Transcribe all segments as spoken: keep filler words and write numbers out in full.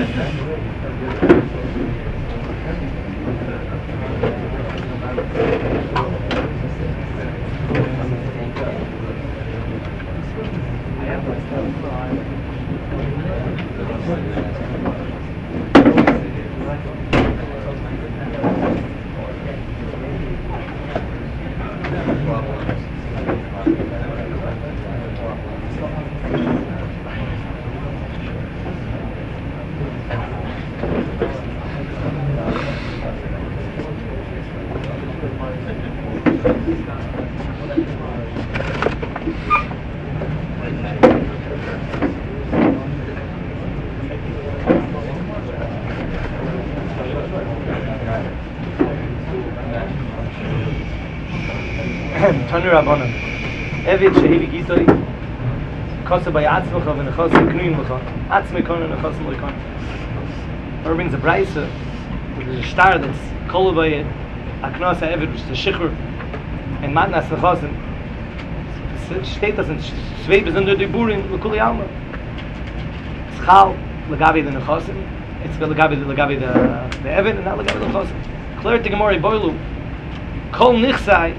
Tanu Rabbanan, Eved shehevi gitoi, kosa by atzmecha v'nechosa knuim lecha, atzmekon and nechosim lekon. Or brings a brayso, there's a star that's kol by aknas ha'eved, which is a shichur, and matnas nechosim. Steht das in Schwebe sind die Buren, lekuli alma. Schal, legavi the nechosim, it's legavi legavi the the eved, and not legavi the nechosim. Clear to Gemara boilu, kol nichsai.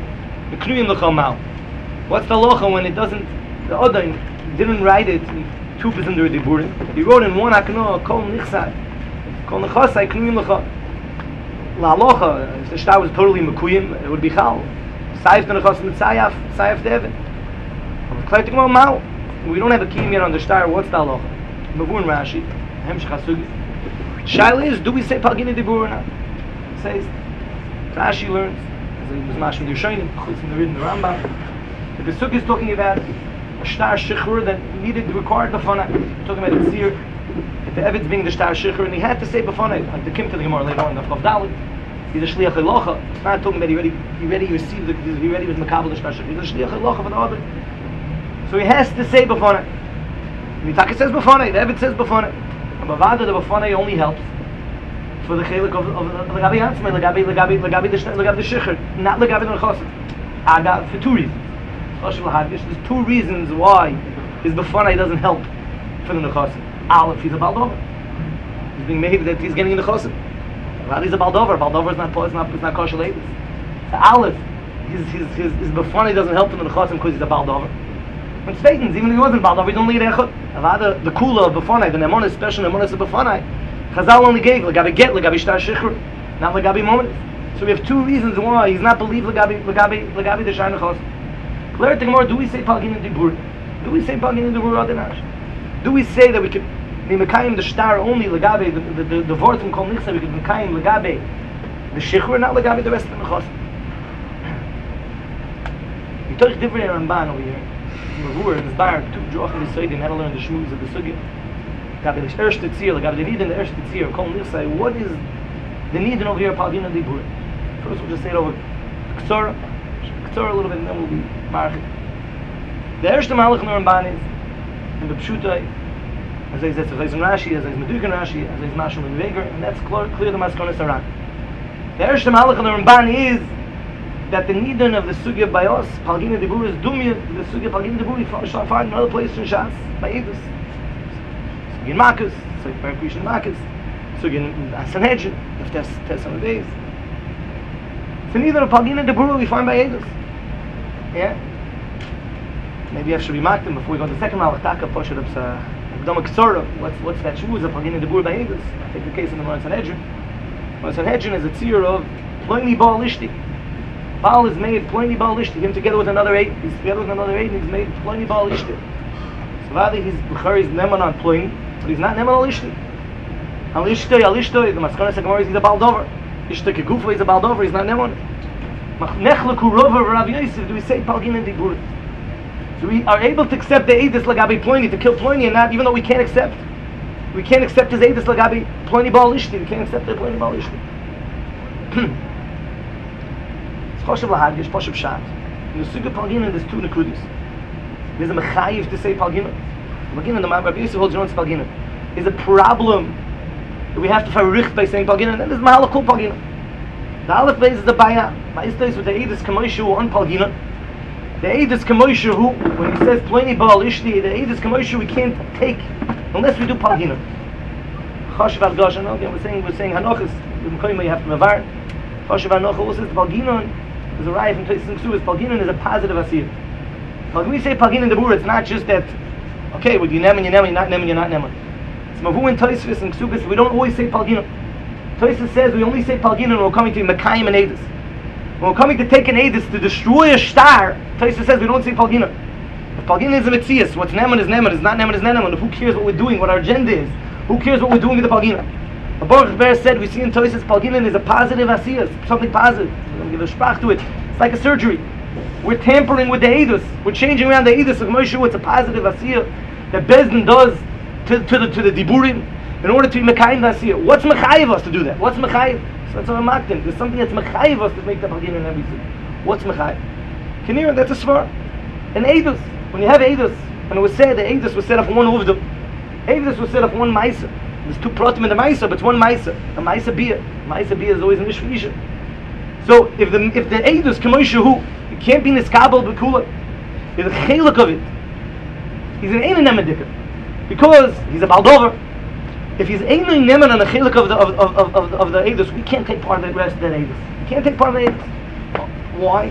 What's the locha when it doesn't? The other didn't write it in two percent of the burin. He wrote in one akno kol nichsai, kol nechasai knuyim lecha. La locha, if the star was totally mekuyim, it would be chal. Sayif the nechas mit sayaf, sayaf devin. We don't have a kiyum yet on the star. What's the locha? Mavur Rashi, hemsh chasugi. Shaila is, do we say pagini de burin? Says Rashi learns. It was mashma Yerushalayim, chutz from the Rid and the Rambam. The Pesuk is talking about a star shechur that needed to record b'fanai. Talking about a tzir, if the Evid's being the star shechur, and he had to say b'fanai, like the Kim to the Gemara later on, the Chav Dalet. He's a shliach elocha. It's not talking about he already, he already received, the, he already was makabel the star shechur. He's a shliach elocha for the other. So he has to say b'fanai. Mitaka says b'fanai, the Evid says b'fanai. And b'vada the b'fanai only helps for the chelik of of legabi hatzmei, legabi legabi legabi the legabi the shecher, not legabi the nechosim. Aga for two reasons. There's two reasons why his befanai doesn't help for the nechosim. Aleph, he's a baldover. He's being made that he's getting the nechosim. Well, he's a baldover. Baldover is not it's not it's not kosher ladies. So Aleph, his his his his befanai doesn't help for the nechosim because he's a baldover. When Sveitens, even if he wasn't baldover, he's only rechot. Avada the kula of befanai, the nemon is special nemon is a befanai. Chazal only gave legabi get legabi shtar shechur, not legabi moment. So we have two reasons why he's not believed legabi legabi legabi the shtar nechos. Clear to Gemara, do we say pagin in the bur? Do we say pagin in the bur adinash? Do we say that we could be mekayim the shtar only legabi the the the, the word from kol nichsa we could mekayim legabi the shechur, not legabi the rest of the nechos? We talk different Ramban over here. Mavur and Zbar two joachim the Soidin had to learn the shmuz of the sugya. Gabi the erste tzir, gabi the need in the erste tzir, kol nichsai, what is the need over here, pagin and dibur? First we'll just say it over Ktsora, Ktsora a little bit, and then we'll be marching. The erste malach in the Ramban is, in the Pshutai, as I said, as I said Rashi, as I said Medukan Rashi, as I said Mashal and Veger, and that's clear, clear the Maskonis Aran. The erste malach in the Ramban is that the nidun of the sugya by us, pagin and dibur, is dumya, the sugya pagin and dibur, you shall find in other places in Shas, by Edus. In Marcus, so in Perkush Marcus, so in Sanhedrin, if there's test on the days. So neither a Pagin and the Buru we find by Edus. Yeah? Maybe I should remark them before we go to the second Malach Taka, Poshet of Gdoma Ktsora, what's, what's that shmuz, a Pagin and the Buru by Edus? I take the case in the Moran Sanhedrin. Moran Sanhedrin is a tzir of Ploini Baal Lishti. Baal is made Ploini Baal Lishti, him together with another eight, he's together with another eight, and he's made Ploini Baal Lishti. So rather he's Bukhari's Neman on Ploini, but he's not Neman al Ishti. Al Ishti, Al Ishti, the Maskonis HaGemara is he's a Baldover. Ishti Kegufa is a Baldover, he's not Neman. Nechleku Rova Rav Yosef, do we say Palgin and Dibur? So we are able to accept the Eidus Lagabi Ploini, to kill Ploini, and not, even though we can't accept, we can't accept his Eidus Lagabi Ploini Baal Ishti, we can't accept the Ploini Baal Ishti. It's Choshev Lahadgish, Poshev Shat. In the Suga Palgin, there's two Nekudis. There's a Mechayiv to say Palgin. Palgin, the Rabbi Yosef holds your own Palgin. Is a problem that we have to farich by saying Palgin, and then there's Mahalakul Palgin. The Aleph base is the Baya. Ba'is days with the Eidus Kamoshu on Palgin. The Eidus Kamoshu, who, when he says Pliny Baal Ishti, the Eidus Kamoshu we can't take unless we do Palgin. Choshev al Goshen, again, we're saying, we're saying Hanochis, you have to mevar. Choshev Hanoch also is Palginon, is a riot in Tosis and Ksubas. Palginon is a positive asir. When we say Palginon the Bura, it's not just that, okay, well, you nemen, you nemen, you're not nemen, you're not nemen. It's Mavu in Tosis and Ksubas, we don't always say Palginon. Tosis says we only say Palginon when we're coming to Mekayim and Edis. When we're coming to take an Edis to destroy a star, Tosis says we don't say Palginon. If Palginon is a Metzias, what's nemen is nemen, it's not nemen is nemen. Who cares what we're doing, what our agenda is? Who cares what we're doing with the Palginon? The Baruch Ber said, we see in Tosis, Palginon is a positive asiyas, something positive. We're going to give a sprach to it. It's like a surgery. We're tampering with the Eidos. We're changing around the Eidos of Moshe. It's a positive asiyah that Bezdin does to, to the to the Diburim in order to be Mekayim the asiyah. What's Mechayiv us to do that? What's Mechayiv? So that's what I'm acting. There's something that's Mechayiv us to make the Palginon and everything. What's Mechayiv? Kinir, that's a svar. An Eidos. When you have Eidos, and it was said the Eidos was set up one Uvdom. Eidos was set up one Maisa. There's two pratim in the Maisa, but it's one Maisa. A Maisa Bia. Maisa Bia is always an Ish Isha. So if the if the Eidos Kamosha who it can't be Niskabel Bekula, is a chelik of it. He's an Ein Nemedikah. Because he's a Baldover. If he's Ein Nemed on the chelik of the of of of, of, of the Eidos, we can't take part of the rest of that Eidos. We can't take part of the Eidos. Why?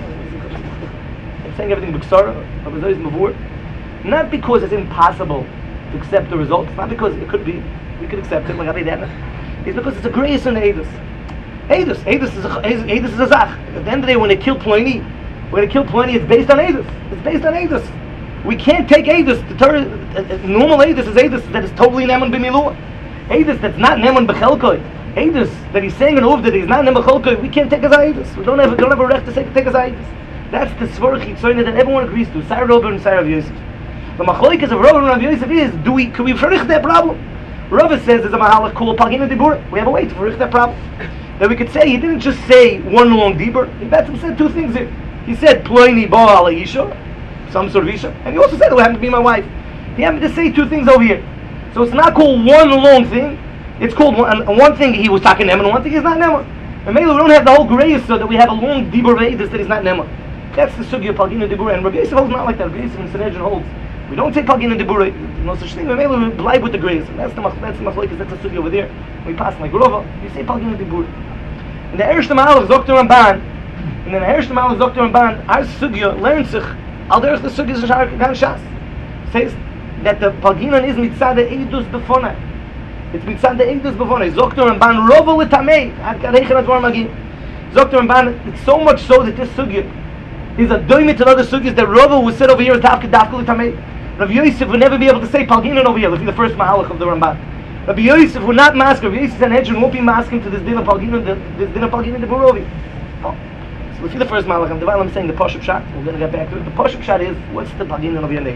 I'm saying everything B'Ksara, but it's always Mavur. Not because it's impossible to accept the results, not because it could be, we could accept it, like I did. It's because it's a grace in the Eidos. Eidos, Eidos is a Eidos is a zach. At the end of the day, when they kill Pliny, when they kill Pliny, it's based on Eidos. It's based on Eidos. We can't take Eidos. The ter- uh, uh, normal Eidos is Eidos that is totally Neman b'Milua. Eidos that's not Neman b'Chelkoi. Eidos that he's saying an Ov that he's not Neman b'Chelkoi. We can't take as Eidos. We don't have don't have a right to say take as Eidos. That's the Svorach Yitzhoyne that everyone agrees to. Sarah Robert and Sarah Yosef. The Machloik is of Robert and Rav Yosef is, do we, can we verich that problem? Rava says there's a Mahalach called Palginon Dibur. We have a way to verich that problem. That we could say, he didn't just say one long Dibur. He Batzim said two things here. He said, Ploini Baal Isha, some sort of Isha. And he also said, it happened to be my wife. He happened to say two things over here. So it's not called one long thing. It's called one, and one thing he was talking Neman, and one thing he's not Neman. And maybe we don't have the whole grace so that we have a long Dibur Ve'edus that he's not Neman. That's the Sugya of Palginon Dibur. And Rabbi Yosef holds not like that. Rabbi Yosef and Sanhedrin holds. We don't take Palginon Dibur. There's no such thing. We may blind with the grace. And that's the that's the Machlokes. That's the Sugya over there. We pass like Rova. You say Palginon Dibur. And the Ershtem Aleph Doktor Ramban. And then the Ershtem Aleph Doktor Ramban. Our Sugya learns sich. Al derech the Sugya is Gan Shas. Says that the Palginon is mitzad the Eidus Befona. It's mitzad the Eidus Befona. Doktor Ramban Rova L'Tamei. Ad Kareichen Advar Magin. Doktor Ramban. It's so much so that this Sugya is a doimit to other sugyas that Rava was said over here as Dafka Dafka L'Tamei. Rav Yosef would never be able to say Palginon over here. Let's be the first Mahalach of the Ramban. Rav Yosef would not mask. Rav Yosef and Hedron won't be masking to this din of Palginon, this din of Palginon the Burovi. Oh. So let's see the first Mahalach. And while I'm saying the Pashup Shot, we're going to get back to it. The Pashup Shot is, what's the Palginon over here?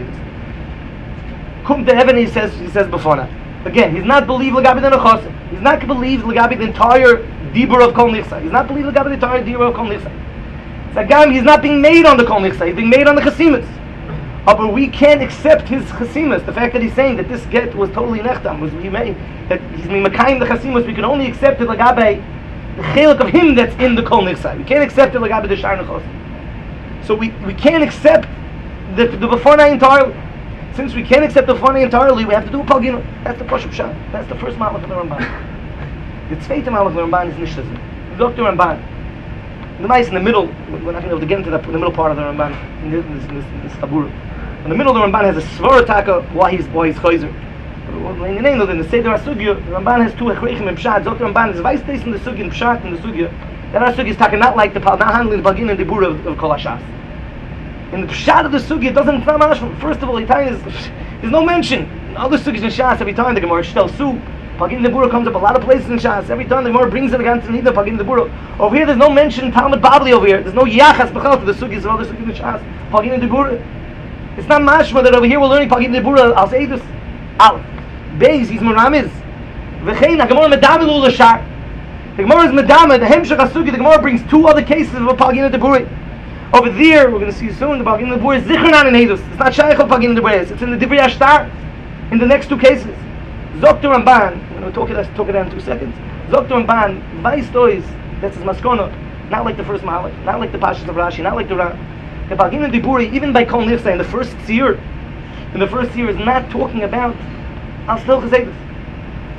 Kum to heaven, he says, he says before now. Again, he's not believed L'gabi the Nechosim. He's not believed L'gabi the entire Dibur of Kol Nichsa. He's not believed L'gabi the entire Dibur of Kol Nichsa. Agam, he's not being made on the Kol Nichsa, he's being made on the Chasimas. Oh, but we can't accept his Chasimas. The fact that he's saying that this get was totally nechtam, was we made, that he's being Mekayim the Chasimas, we can only accept it Lagabe, the chelik of him that's in the Kol Nichsa. We can't accept it Lagabe the Shar Nechos. So we, we can't accept the, the Befonai entirely. Since we can't accept the Befonai entirely, we have to do a Palginon. That's the Pashup Shah. That's the first Malach of the Ramban. The Tzveite Malach of the Ramban is Nishtazim. Doctor Ramban. The mice in the middle, we're not going to be able to get into the, the middle part of the Ramban, in this, this, this, this Tabur. In the middle of the Ramban has a Svarataka, why he's, why he's Chayzer. In the name of the Seder HaSugya, the Ramban has two Echreichim and Pshat. Doctor Ramban is vice in the Sugya and Pshat in the Sugya. That our Sugya is talking not like the Pal, not handling the Palginon and the Bura of, of Kol HaShas. In the Pshat of the Sugya, it doesn't, it's not mashma. First of all, the time is, there's no mention. In other Sugyas in Shas, every time the Gemara Shtel Su, Palginon the Bura comes up a lot of places in Shas. Every time the Gemara brings it against the Nida, Palginon the Bura. Over here, there's no mention in Talmud Babli over here. There's no Yachas B'chal to the Sugyas of other Sugyas in Shas. Palginon the Bura. It's not mashma that over here we're learning Palginon the Bura as Eidus. Al. Beis, he's Meramiz. V'chein, the Gemara Medamel Ul Shar. The Gemara is Medamel, the Hemshech HaSugya, the Gemara brings two other cases of Palginon the Bura. Over there, we're going to see soon, the Palginon the Bura is Zichronan in Eidus. It's not Shaykh of Palginon the Bura. It's in the Divrei Ashtar. In the next two cases. Zokter Ramban, we're going to talk it, talk it down in two seconds. Zokter Ramban, Vais Tois, that's his Maskona, not like the first Mahalach, not like the Pashas of Rashi, not like the Ram. The Palginon the Bura, even by Kol Nichsa, in the first year, in the first year is not talking about Al Stil Chazedus.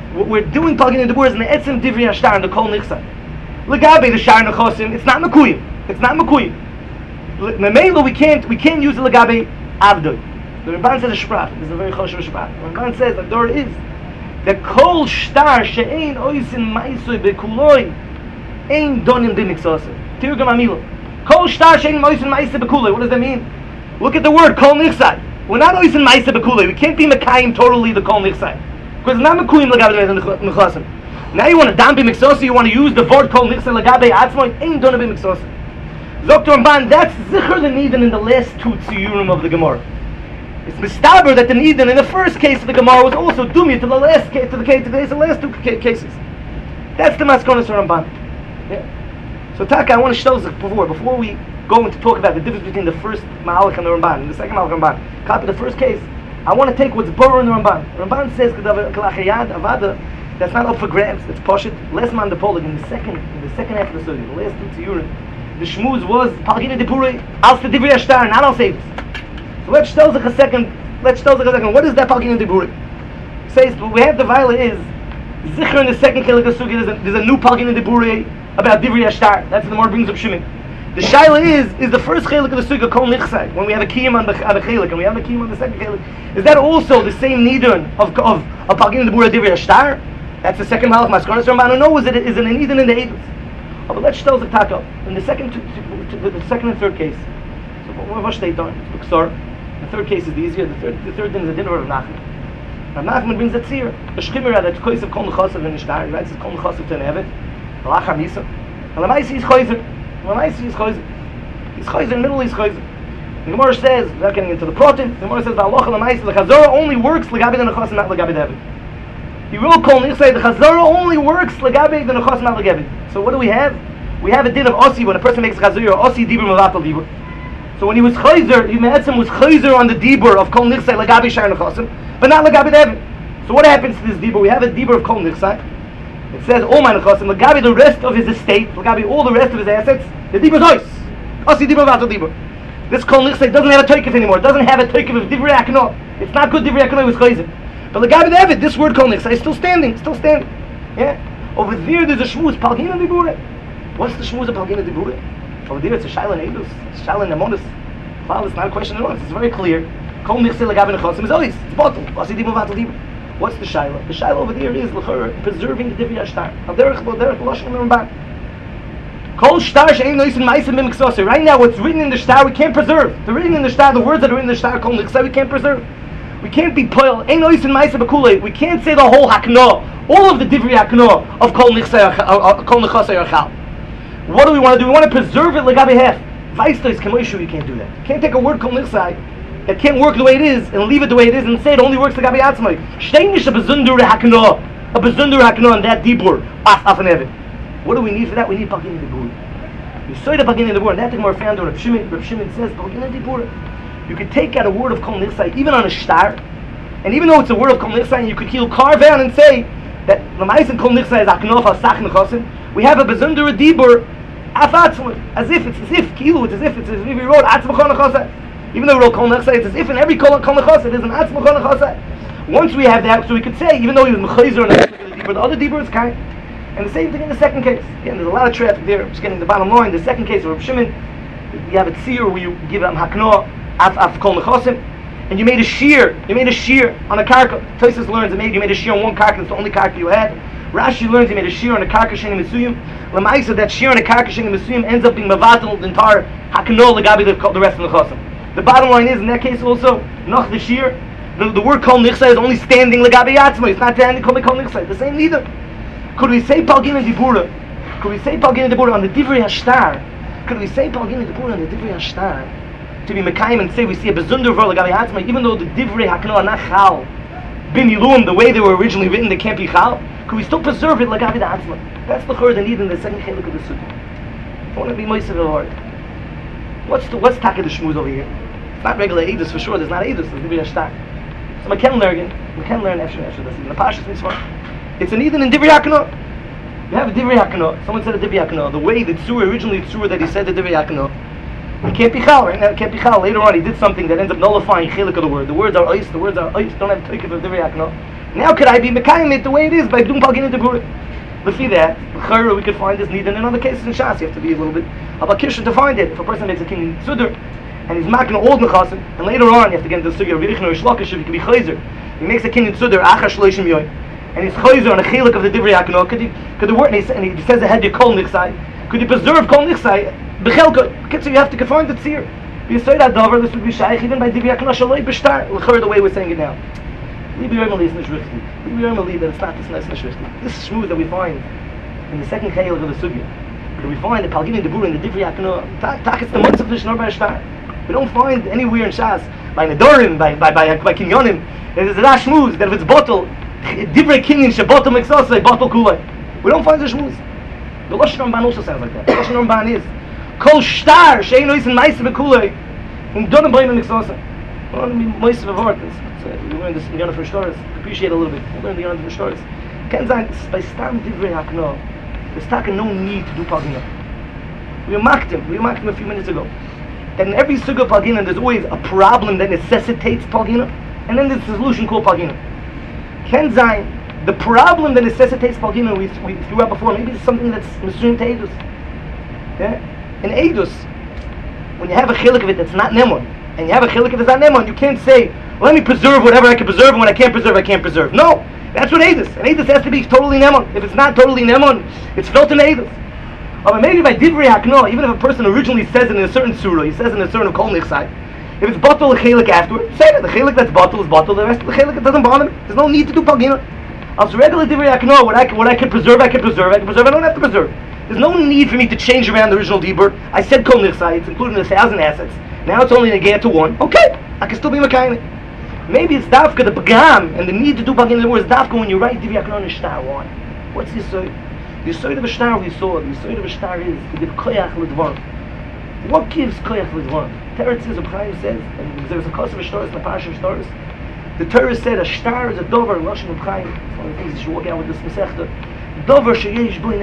What we're doing Pagin in the Bura is in the Etzim Divrei Hashtar and the Kol Nichsa. Legabe the Shar Nechosim, it's not Mekuyim. It's not Mekuyim. Memelo we can't we can't use the Legabe Avdoi. The Ramban says a Shprach. This is a very choshev Shprach. The Ramban says that there is the Kol Shtar she'ein oisin ma'isoi bekuloi ein donim b'miksosei. Tirgum Amilo. Kol Shtar she'ein oisin ma'isoi bekuloi. What does that mean? Look at the word Kol Nichsai. We're not oisin ma'isoi bekuloi. We can't be Mekayim totally the Kol Nichsai. Because it's not Mekuyim Legabe Nechosim. Now you want to dampi Miksosei, you want to use the word Kol Nichsai Legabe Atzmoi, ein donim b'miksosei. Doctor Ramban, that's Zichur the Nidin in the last two tziyurim of the Gemara. It's mistaber that the Nidin in the first case of the Gemara was also dummy to the last case, to the case, to the last two cases. That's the Maskonos Ramban. Yeah. So Taka, I want to show before before we go into talk about the difference between the first Mahalach and the Ramban and the second Mahalach and the Ramban. Copy the first case. I want to take what's borrowed in the Ramban. The Ramban says Avada, that's not up for grabs. It's poshut. Last man the polig in the second in the second half of the study, the last two tziyurim. The shmuz was Pagina de Puri, als the Divrei Hashtar, not al Sevis. So let's tell us a second. Let's tell us a second. What is that Pagina de Puri? Says what we have the viola is Zichur in the second Chelik Sugi. There's a, there's a new Pagina de Puri about Divrei Hashtar. That's what the more brings up Shimon. The shaila is is the first Chelik of the Sugi Kol Nichsai when we have a kiyum on the on the Chelik and we have a kiyum on the second Chelik. Is that also the same nidun of of a Pagina de Puri Divrei Hashtar? That's the second Malach Maskonos Ramban. No, is it is it an nidun in the Eidos? Oh, but let's tell the taka in the second, to, to, to, the second and third case. So what they done? The third case is the easier. The third, the third thing is the dinner of Nachman. Rav Nachman brings a tzir, a shchimera that kois of kol nechasav and nishtar. He writes kol nechasav to nevet. Halachar misa. And the ma'isi is choizer. The ma'isi is choizer. He's choizer in the middle. He's choizer. The Gemara says, without getting into the protein, the Gemara says the halacha the ma'isi the chazorah only works legabe the nechasav, not legabe the hevet. He will call Nichsai, the Chazorah only works Legabe, the Nechos not Legabe. So what do we have? We have a din of Osi when a person makes Chazorah, Osi Dibur Mavatal Dibur. So when he was Chayzer, Yimeatzim was Chayzer on the Dibur of Kol Nichsai, Legabe Shar Nechosim, but not Legabe Devi. So what happens to this Dibur? We have a Dibur of Kol Nichsai. It says, all my Nechosim, Legabe the rest of his estate, Legabe all the rest of his assets, the Dibur is Ois. Osi Dibur Mavatal Dibur. This Kol Nichsai doesn't have a Toikif anymore, it doesn't have a Toikif of Divrei Akno. It's not good Divrei Akno, it was Chayzer. But the Gabi David, this word Kol Nichsai is still standing, still standing. Yeah? Over there there's a shmuz, Palgina Dibure. What's the shmuz of Palgina Dibure? Over there it's a Shaila Neidus, it's Shaila Nemonis. Well, it's not a question at all, it's very clear. Kol Nichsai Legabi Nechosim is always, it's bottle. What's the What's the Shaila? The Shaila over there is L'chor, preserving the Divrei Hashtar. Al derech lo derech l'shon l'ramban. Kol shtar she'ein noisin ma'asim b'miksosei. Right now what's written in the shtar we can't preserve. The written in the shtar, the words that are in the shtar Kol Nichsai we can't preserve. We can't be poil. Ein oisin ma'aseh b'kulei. We can't say the whole hakno, all of the divrei hakno of kol nichsai, kol nechasei archal. What do we want to do? We want to preserve it legabe half. Vaistois kemoishu. You can't do that. You can't take a word kol nichsai that can't work the way it is and leave it the way it is and say it only works legabe atzmai. Shteinish a bezundur hakno, a bezundur hakno on that dibur af af and evet. What do we need for that? We need pagin dibur. We saw the pagin dibur, and that thing more found when Reb Shimon. Reb Shimon says pagin dibur. You could take out a word of Kol Nichsai, even on a shtar, and even though it's a word of Kol Nichsai, you could he'll carve out and say that Lamais and Kol Nichsai is Aknof Asach Nechosim. We have a Bezunder Dibur Afatzma, as if it's as if Kilu, it's as if it's as if we wrote Atzma Kol Nechosai. Even though we wrote Kol Nichsai, it's as if in every Kol Nechosai there's an Atzma Kol Nechosai. Once we have that, so we could say, even though he was Mechazer on the Dibur, the other Dibur is kind. And the same thing in the second case. Again, there's a lot of traffic there. I'm just getting the bottom line. The second case of Reb Shimon, you have a tzir where you give him Hakno. Af af kol nechosim, and you made a shear. You made a shear on a karka. Tosfos learns that you made a shear on one karka. It's the only karka you had. Rashi learns you made a shear on a karka sheni misuyim. Lamaisa that shear on a karka sheni misuyim ends up being mavatal the entire hakno legabi the, the rest of the chosim. The bottom line is in that case also noch the shear. The, the word kol nichsai is only standing legabi atzma. It's not standing kol kol nichsai. The same neither. Could we say palgina dibura? Could we say palgina dibura on the divrei hashtar? Could we say palgina dibura on the divrei hashtar? To be Mekayim and say we see a bezundur ver legabi hatzma, even though the divrei hakno are not chal bin yilum the way they were originally written, they can't be chal. Can we still preserve it legabi the hatzma? That's the chor they need in the second chelik of the sukkah. I want to be moiser the Lord. What's the what's taka the shmuz over here? It's not regular edus for sure. There's not edus. There's divrei hashtar. So I can learn. We can learn after after this. In the pashas mitzvah, it's an eden in divrei hakno. You have a divrei hakno. Someone said a divrei hakno. The way the tzur originally tzur that he said the divrei hakno. It can't be chal, right now. It can't be chal. Later on, he did something that ends up nullifying chilik of the word. The words are ois. The words are ois. Don't have toikev of divrei hakno. Now, could I be mekayim it the way it is by doing palgin into bura? Lefi that, l'chayra we could find this need, and in other cases in Shas, you have to be a little bit about kishin to find it. If a person makes a king in tzudr, and he's making old nechasim, and later on you have to get into the sugya of Yerichon or Shlokish if he could be chayzer. He makes a king in tzudr achar shloishim yoy, and he's chayzer on a chilik of the divrei hakno. Could he? Could the word? And he says ahead you kol nichsai. Could he preserve kol nichsai? Bechelko. So you have to find the tzir. You say that davar. This would be shaykh even by divrei hakno shaloi b'shtar. L'chayra the way we're saying it now. Libi Yomer is nishrichti. Libi Yomer li that it's not this nice nishrichti. This shmuz that we find in the second chilik of the sugya, that we find the palgin in the bura in the divrei hakno. Tak it's the months of the shnor b'shtar. We don't find anywhere in Shas, by Nedorim, by by by, by Kinyonim, there's a shmuz that if it's bottle, divrei kinyin shebottle mixosay, bottle kulay. We don't find the shmuz. The Lashon Ramban also sounds like that. The Lashon Ramban is kol shtar she'eino is in ma'aseh bekulay, in donim b'yim mixosay. Well, I mean, most of the word is, we learn this in the Yonah for Shtoris, appreciate a little bit. We learn the Yonah for Shtoris. Can't say, by stam divrei hakno, there's taka no need to do palgina. We mocked him, we mocked him a few minutes ago. And in every suga of palgina, there's always a problem that necessitates palgina, and then there's a solution called palgina. Ken Zayin, the problem that necessitates palgina, we, we threw out before, maybe it's something that's Misurim to Eidus. Yeah? In Eidus, when you have a chilik of it that's not Nemon, and you have a chilik of it that's not Nemon, you can't say, let me preserve whatever I can preserve, and when I can't preserve, I can't preserve. No! That's what Eidus. And Eidus has to be totally Nemon. If it's not totally Nemon, it's felt in Eidus. But maybe by divrei hakno, even if a person originally says it in a certain surah, he says in a certain kol nichsai, if it's batal chelik afterwards, say that the chelik that's batal is batal, the rest of the chelik doesn't bother me. There's no need to do palgina. As regular divrei hakno, what I what I can preserve, I can preserve, I can preserve, I don't have to preserve. There's no need for me to change around the original dibur. I said kol nichsai, it's including a thousand assets. Now it's only negate to one. Okay, I can still be mekayim. Maybe it's dafka the pagam and the need to do palgina. The word is dafka when you write divrei hakno in shtar. Why? What's this say? The Yisoid of a shtar we saw, the Yisoid of a shtar is to give koyach l'dvar. What gives koyach l'dvar? Teretz says, Chaim says, and there's a cause of a shtar, it's in the parasha of shtars. The Torah said a shtar is a dover, Lashon of Chaim. It's one of the things you should walk out with this Masechta. Dover sheyesh bo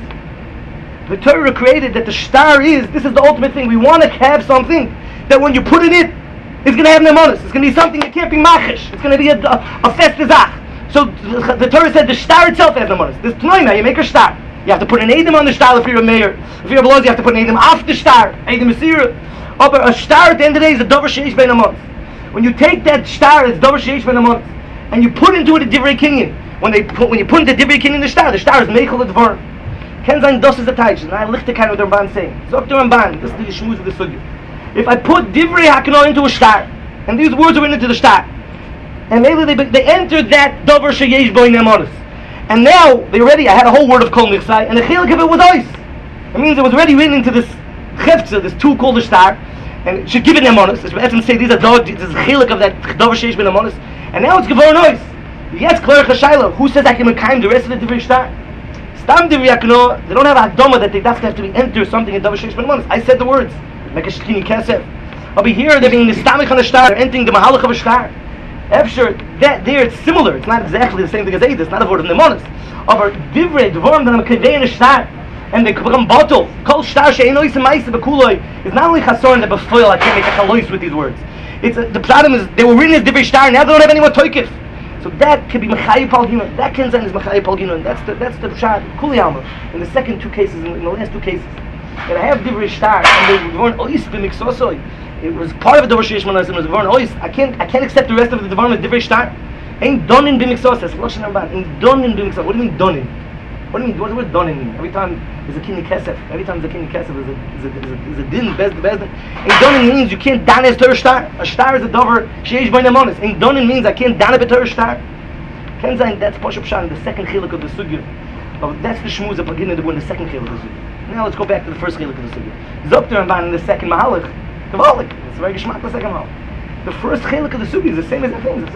nemonos. The Torah created that the shtar is, this is the ultimate thing. We want to have something that when you put in it, it's going to have nemonos. It's going to be something that can't be machish. It's going to be a, a, a festizach. So the, the Torah said the shtar itself has nemonos. This tnoima, you make a shtar. You have to put an edim on the shtar if you're a mayor. If you're a below, you have to put an edim off the shtar. Edim Masira. Oh, but a shtar at the end of the day is a dover sheish ben nemonos. When you take that shtar, it's dover sheish ben nemonos, and you put into it a divrei kinyan. When they put, when you put into divrei kinyan the shtar, the shtar is meichel advar. Ken zayin dos is a taich. And I licht the kind of the Ramban saying. Zok the Ramban. This is the shmuz of the sugya. If I put divrei hakno into a shtar, and these words are written into the shtar, and maybe they they entered that dover sheyesh bo nemonos. And now, they already, I had a whole word of kol nichsai, and the chilik of it was ois. It means it was already written into this chefza, this tool called the shtar, and it should give it nemonos. It should say these are dog, this is chilik of that dover sheish ben nemonos. And now it's gevorn ois. Yes, klar chashayla, who says I can mekayim the rest of the divrei shtar? Stam divrei hakno, they don't have a hakdoma that they have to be enter something in dover sheish ben nemonos. I said the words, like a shkini kesef. Over here, they're being nistamich on the shtar, they're entering the mahalach of a shtar. Efshir, that there it's similar. It's not exactly the same thing as Eid. It's not a word of nemonos. Over divrei dvorim that I'm conveying a shtar, and they become bottle. Kol shtar she'eino yisem ma'aseh bekuloi. It's not only chasorin that befoil. I can't make a chalois with these words. It's uh, the problem is they were written as divrei shtar. Now they don't have any more toikif. So that could be mechayi palgina. That can is mechayi palgina. And that's the that's the pshat kuli alma. In the second two cases, in, in the last two cases, that I have divrei shtar and they weren't ois b'mixosoi. It was part of the Dover Sheish Manas, it was Devar Ois. I can't, I can't accept the rest of the Devar as Divrei Shtar. Ain't done in Bimixos. That's Lashon Ramban. Ain't done in Bimixos. What do you mean done in? What do you mean? What does the word done in mean? Every time there's a kini kesef. Every time there's a kini kesef, there's a, there's a, there's a, there's a din, bez, bez. Ain't done in means you can't dan as Torah Shtar. A Shtar is a Dover Sheish Bo Nemonos. Ain't done in means I can't dan a Torah Shtar. Ken zayin, that's Poshup Shan, the second chiluk of the sugya. Oh, that's the shmuz of Pagina in the second chiluk of the sugya. Now let's go back to the first chiluk of the sugya. Zokter Ramban in the second mahalach. Kavalik. It's very geschmack the second half. The first chelik of the sugi is the same as the things.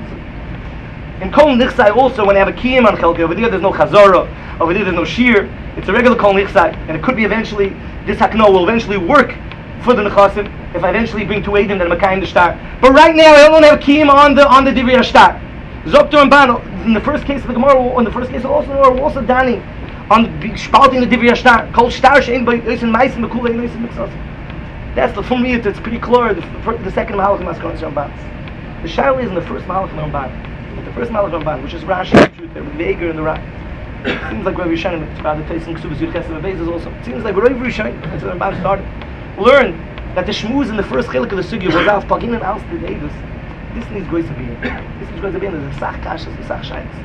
In kol nichsai also, when they have a kiyim on chelke, over there there's no chazara, over there there's no shir. It's a regular kol nichsai, and it could be eventually this hakno will eventually work for the nechasim if I eventually bring two edim that are makayim the shtar. But right now I don't have kiyim on the on the divrei shtar. Zokter and Bano in the first case of the Gemara, in the first case also we're also danning on spouting the divrei shtar. Kol shtar shein by yosin ma'asim bekula yosin mixasim. That's the, for me, it's, it's pretty clear. The, the second Mahalach in Maskanos Ramban. The Shaila is in the first Mahalach in Ramban. The first Mahalach in Ramban, which is Rashi, the truth there, with the Eger and the Rai. It seems like Rav Yishanim, it's about the Taisin Ksubas Yud Chesed Bezos also. It seems like Rav Yishanim, that's where Ramban started. Learn that the Shmuz in the first Chilik of the Sugya was Alf Pagin and Alf the Eidus. This needs Goyis Abiyah. This needs Goyis Abiyah. There's a Sach Kashas, a Sach Shayas.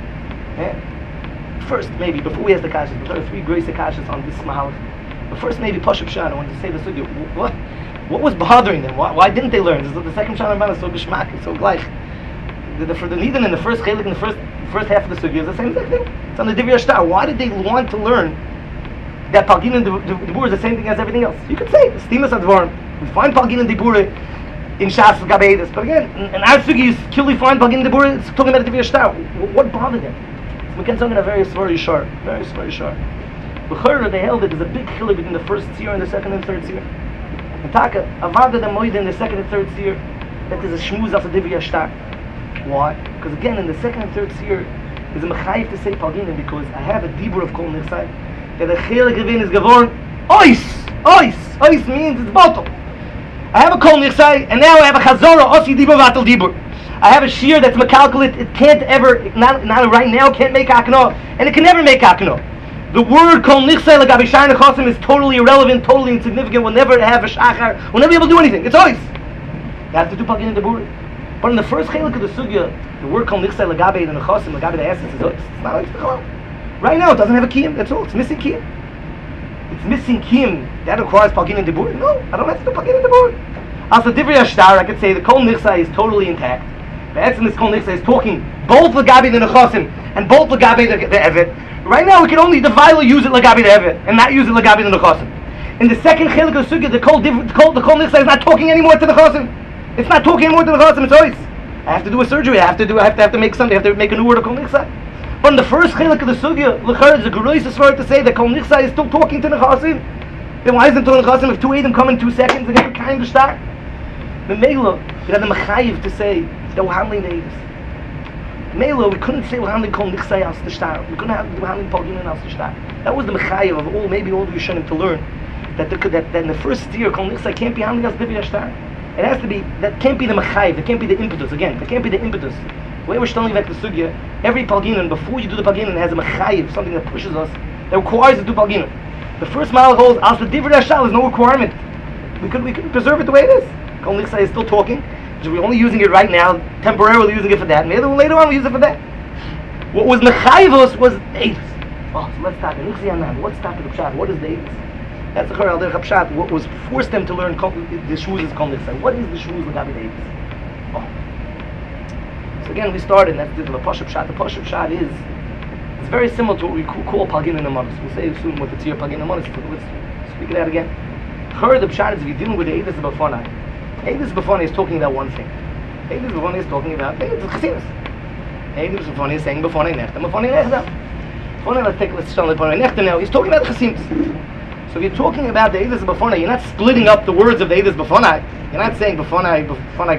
Yeah? First, maybe, before we ask the Kashas, there are three Goyis Kashas on this Mahalach. But first, maybe Pashup Shad, I want to say the Sugya. What? What was bothering them? Why, why didn't they learn? This is the second Shana Ramban is so geschmack, it's so gleich. The, the, for the Nidin in the first Chelik, in the first first half of the Sugya, is the same thing. It's on the Divrei Ashtar. Why did they want to learn that Palgin and Dibur is the same thing as everything else? You could say, Stimas Advarim. We find Palgin and Dibur in Shas Gabeidus. But again, in, in our Sugya, you clearly find Palgin and Dibur, it's talking about the Divrei Ashtar. What bothered them? So we can talk in a very, very short, very, very short. B'chorah, they held that there's a big Chelik between the first Tzir and the second and third Tzir. And Taka, Avada the Moed in the second and third Tzir, that is a Shmuz of the Divrei Ashtar. Why? Because again, in the second and third Tzir, there's a Mechayiv to say Palginim, because I have a Dibur of Kol Nichsai, that the Chelik Revin is Gavorn, Ois! Ois! Ois means it's bottle. I have a Kol Nichsai, and now I have a Chazorah, Osi Dibur Vatal Dibur. I have a shear that's Mekalkulit, it can't ever, not, not right now, can't make Akno, and it can never make Akno. The word Kol Nichsai L'Gabi Shayna Chosim is totally irrelevant, totally insignificant, will never have a Shachar, will never be able to do anything. It's Ois! You have to do Palgin and Dibur. But in the first chelik of the sugya, the word Kol Nichsai L'Gabi and the Chosim, L'Gabi the essence is Ois. It's not Ois B'chalal. Right now it doesn't have a kiyum, that's all. It's missing kiyum. It's missing kiyum. That requires Palgin and Dibur? No, I don't have to do Palgin and Dibur. As the Divrei Ashtar, I could say the Kol Nichsai is totally intact. The essence of Kol Nichsai is talking both L'Gabi and the Chosim and both L'Gabi the, the Evet. Right now we can only divide use it L'Gabi the Evet and not use it L'Gabi the Chosim. In the second chelik of the sugya, the Kol the Kol the Kol Nichsai is not talking anymore to the Chosim. It's not talking anymore to the Chosim. It's Ois. I have to do a surgery. I have to do. I have to have to make something. I have to make a new word of Kol Nichsai. But in the first chelik of the sugya, l'chayr is a greatest word to say that Kol Nichsai is still talking to the Chosim. Then why isn't talking to the Chosim if two Eidim come in two seconds and get kind of start? The Mela, we had the Mechayiv to say that we're handling the Eidim. Mela, we couldn't say we're handling Kol Nichsai as the star. We couldn't have we're handling Palgin as the star. That was the Mechayiv of all, maybe all the Yishanim to learn that the, that, that in the first year Kol Nichsai can't be handling as Divrei Ashtar. It has to be, that can't be the Mechayiv, that can't be the impetus, again, that can't be the impetus. The way we're telling back the Sugya, every Palginan, before you do the Palginan, has a Mechayiv, something that pushes us, that requires you to do Palginan. The first Malach holds, as the Divrei Ashtar, there's no requirement. We could we could preserve it the way it is. Kol Nichsai is still talking, so we're only using it right now, temporarily using it for that, maybe later on we use it for that. What was Mechayiv was, was Eidos. Oh, so let's start it. What's start the Pshat? What is the Eidos? That's the Chorah Al-Derech HaPshat, what was forced them to learn the Shmuz is Kol Nichsai. What is the Shmuz L'Gabi the Eidos? Oh. So again, we started, that's the Pashup Pshat. The Pashup Pshat is, it's very similar to what we call Palgin and Amonis. We'll say soon what the Tzir Palgin and Amonis, let's speak of that again. Chorah the Pshat is if you're dealing with the Eidos B'Fonai. Eidos B'Fonai is talking about one thing. Eidos B'Fonai is talking about, Eidos Chassidus. Eidos B'Fonai is saying B'Fonai Nechta, B'Fonai Nechta. B'Fonai, let's take, let's start with B'Fonai Nechta now. He's talking about the Chassidus. So if you're talking about the Eidos B'Fonai, you're not splitting up the words of the Eidos B'Fonai. You're not saying B'Fonai, B'Fonai.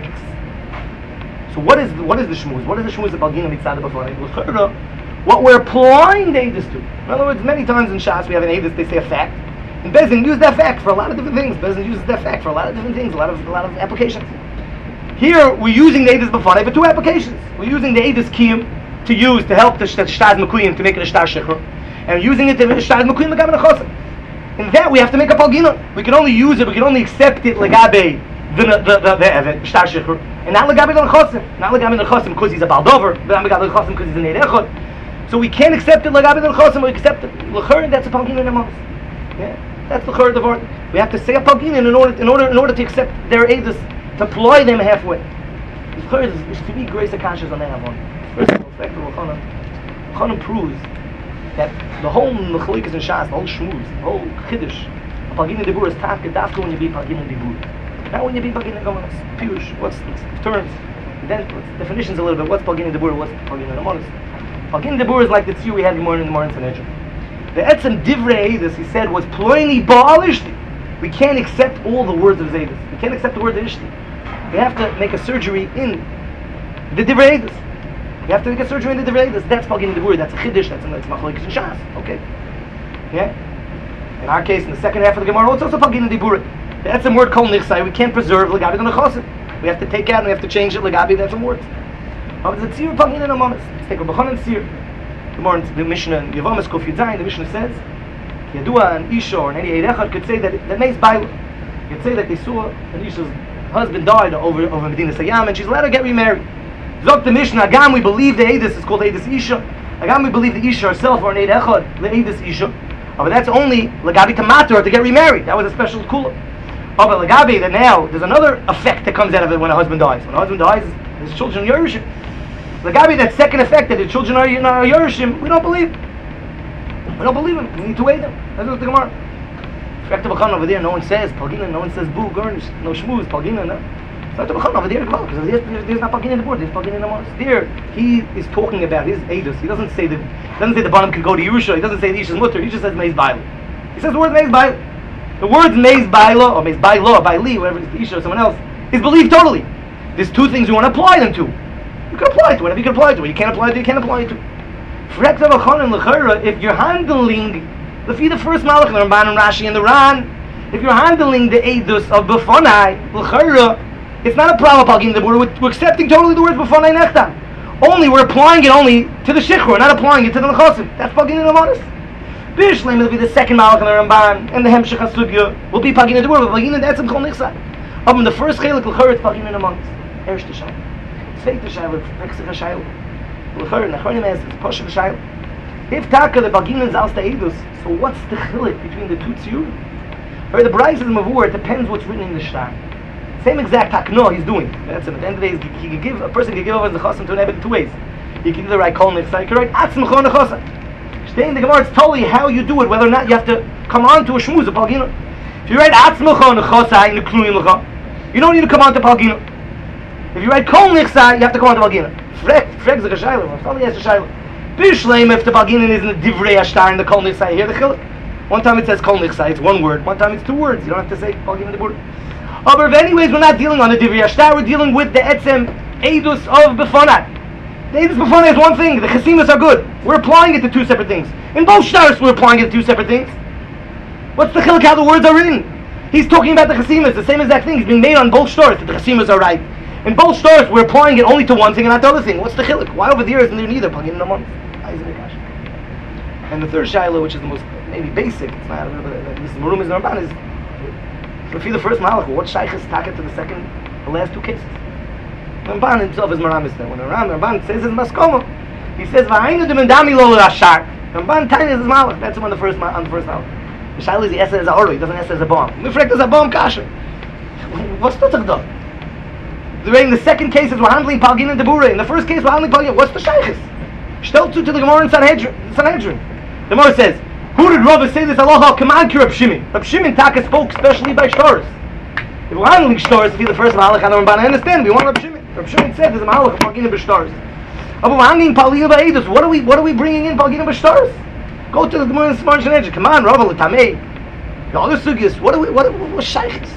So what is what is the Shmuz? What is the Shmuz of Balgina Mitzad B'Fonai? What we're applying the Eidos to. In other words, many times in Shas we have an Eidos, they say a fact. And Bezin uses that fact for a lot of different things. Bezin uses that fact for a lot of different things, a lot of a lot of applications. Here we're using the Eidos B'Fonai for two applications. We're using the Eidos Kiyum to use to help the Shtad Mekuyim to make it a Shtar Shechur, and using it to Shtad Mekuyim L'Gabi Nechosim. In that we have to make a Palgina. We can only use it, we can only accept it L'Gabi the the the the Evet, Shtar Shechur, and not L'Gabi Nechosim. Not L'Gabi Nechosim because he's a Baldover, but not L'Gabi Nechosim because he's an Eirechot. So we can't accept it L'Gabi Nechosim, we accept it L'Chur, that's a Palgina in Amos. Yeah, that's the Chur of the We have to say a Palgina in order in order in order to accept their Eidos, to ploy them halfway. The Chur is, is to be grace conscious on that one. First of all, back to Chanan. Chanan proves that the whole Mechalikas and Shas, the whole Shmuz, the whole Chiddush, Palgin and Dibur is Tafka, Dafka when you be Palgin and Dibur. Not when you be Palgin and Amonis. Pirush, what's the terms? Then definitions a little bit. What's Palgin and Dibur? What's Palgin and Amonis? Palgin and Dibur is like the tzir we had in the morning in the morning Sanhedrin. The Etzem Divrei Eidos, he said, was ployni ba'alishti. We can't accept all the words of Eidos. We can't accept the word of Ishti. We have to make a surgery in the Divrei Eidos. You have to make a surgery in the Divrei Eidos. That's Palgin and Dibur. That's a Chiddush. That's a Machlokas and Shas. Okay. Yeah. In our case, in the second half of the Gemara, it's also Palgin and Dibur. That's a word kol nichsai. We can't preserve legabi the nechosim. We have to take out and we have to change it legabi. That's a word. But it's a tzir pagin in a moment. Let's take a b'chanan tzir. The more the Mishnah in Yavamas Kuf Yudzayin, the Mishnah says, Yadua an Isha or an Eid Echad could say that that makes Baila. You'd say that they saw an Isha's husband died over over Medina Sayyam and she's allowed to get remarried. Zok the Mishnah, Agam we believe the Eidus is called Eidus Isha. Agam we believe the Isha herself or an Eid Echad, the Eidus Isha. Oh, but that's only Lagabi to matter or to get remarried. That was a special kula. Oh, but Lagabi that now there's another effect that comes out of it when a husband dies. When a husband dies, his children Yerushim. Lagabi that second effect that the children are, are Yerushim, we don't believe. We don't believe him. We need to weigh them. That's what the Gemara. Effect of a over there, no one says Palgina, no one says boo, garnish, no shmooze, Palgina, no. It's not the Bachan over there as well, because there's, there's not Palgina in the board, there's Palgina in the Mars. There, he is talking about his Eidos. He doesn't say that, he doesn't say the bottom could go to Yerusha, he doesn't say the Isha's mutter, he just says Meiz Baila. He says the word Meiz Baila. The word Meiz Baila, or Meiz Baila, or Baili, whatever it is, the Isha or someone else, is believed totally. There's two things you want to apply them to. You can apply it to whatever you can apply it to. You can't apply it to, you can't apply it to. If you're handling the the first Malach, the Ramban and Rashi and the Ran, if you're handling the Eidus of Befonai, L'chayra, it's not a problem about the word. We're, we're accepting totally the words Befonai Nechtam. Only we're applying it only to the Shechur, not applying it to the Nechosim. That's Pagin in the Manas. Bishleim will be the second Malach and the Ramban, and the Hemshech HaSugya will be Pagin in the word, but Pagin in the Etzem Kol Nichsai. Up in the first Chelik, L'chayra, it's Pagin in the Manas. Erste Shayla. Zweite Shayla, Nexach HaShayla. L'chayra, Nechonim es, it's Poshel Shayla. If Taka the Bagin is aus the Eidus, so what's the chilik between the two tziyurim? Or the Brais is Mavur, it depends what's written in the Shtar. Same exact takno he's doing. That's him. At the end of the day, he can give, a person can give over the chosim to an Ebed two ways. He can either write kol nechsai, he can write atzm chon nechosa. Stay in the Gemara, it's totally how you do it, whether or not you have to come on to a shmuz, a palgina. If you write atzm chon nechosa, in the kluyim lecha, you don't need to come on to palgina. If you write kol nechsai, you have to come on to palgina. Frek, frek zeh geshayla, I'm telling you, it's a shayla. Bishleim, if the Baginin is in the Divrei Ashtar in the Kol Nichsai, here the Chilik. One time it says Kol Nichsai, it's one word. One time it's two words. You don't have to say Baginin the word. Oh, but anyways, we're not dealing on the Divrei Ashtar, we're dealing with the Etzem Eidus of Befonat. The Eidus Befonat is one thing, the Chasimas are good. We're applying it to two separate things. In both Shtars, we're applying it to two separate things. What's the Chilik, how the words are written? He's talking about the Chasimas, the same exact thing. It's being made on both Shtars, that the Chasimas are right. In both Shtars, we're applying it only to one thing and not the other thing. What's the Chilik? Why over there isn't there neither? Baginin no month. And the third Shaila, which is the most maybe basic, it's not this Marum is Ramban, is so if you're the first Malach, what Shaykh is taken to the second, the last two cases? Ramban himself is Maram Isna. When Ramban says in Maskoma, he says Va'aynu demendami lo l'ashar. Ramban tiny is his Malach. That's him on the first on the first Malach. The Shaila is the Esa as a Oro. He doesn't Esa as a bomb. Mifrek is a bomb kasher. What's the Tzakda? In the second case is we're handling Palgin and Debura. In the first case we're handling Palgin. What's the Shaykhis? Shtel to the Gemara in Sanhedrin. Sanhedrin. The Gemara says, who did Rabbi say this halacha? Command to Reb Shimon. Reb Shimon Taka spoke specially by Shtaris. If we're handling Shtaris, if you're the first Mahalach, I don't understand. We want Reb Shimon. Reb Shimon said there's a Mahalach of Palgin and B'Shtaris. But we're handling Palgin and B'Eidus. What are we? What are we bringing in Palgin and B'Shtaris? Go to the Gemara in Sanhedrin. Come on, Rabbi L'Tamei. The other sugyas. What are we? What? What, what shaykhs?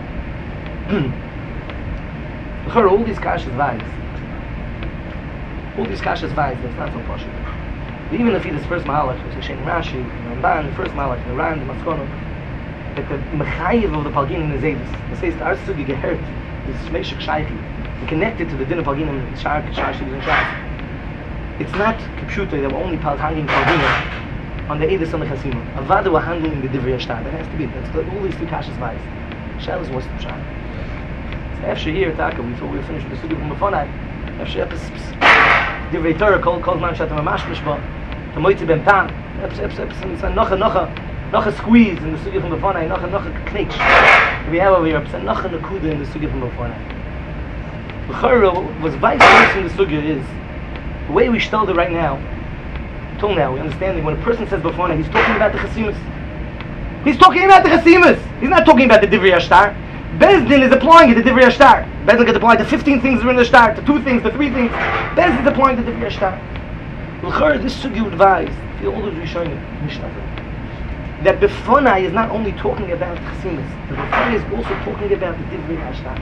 All these kashas vibes. All these kashas vibes. That's not so possible. Even if he this first Mahalach, which is Shem Rashi, Ramban, the first Mahalach, the Ran, the Maskono, that the Mechayiv of the Palgin is Eidus. It says the Arz Sugi Gehert is Shmeishik Shaykhi, connected to the din of Palgin and Shar, Shar, Shar, and Shar. It's not computer that we're only hanging Palgin on the Eidus on the Chasima. Avada we're handling the Divrei Ashtar. That has to be. That's the, all these two kashas vibes. Shal is worse than Shar. So after here, Taka, we thought we were finished with the Sugi from Befonai. After Divrei Torah, called called man shatam mashmish ba, the moitzi ben tam, eps eps eps, and it's a nocha nocha nocha squeeze in the sugi from Befonai, nocha nocha knitch. We have over here, it's a nocha nakuda in the sugi from Befonai. The chayra was vice versa in the sugi is the way we shtelled it right now. Till now, we understand that when a person says Befonai, he's talking about the chasimas. He's talking about the chasimas. He's not talking about the Divrei Ashtar. Bezdin is applying it to Divrei Ashtar. Bezdin gets applied to fifteen things that are in the Ashtar, to two things, to three things. Bezdin is applying to Divrei Ashtar. L'char, this sugi would advise, feel all those Rishonim, Mishnah, that Befonai is not only talking about Chasimas, but Befonai is also talking about the Divrei Ashtar.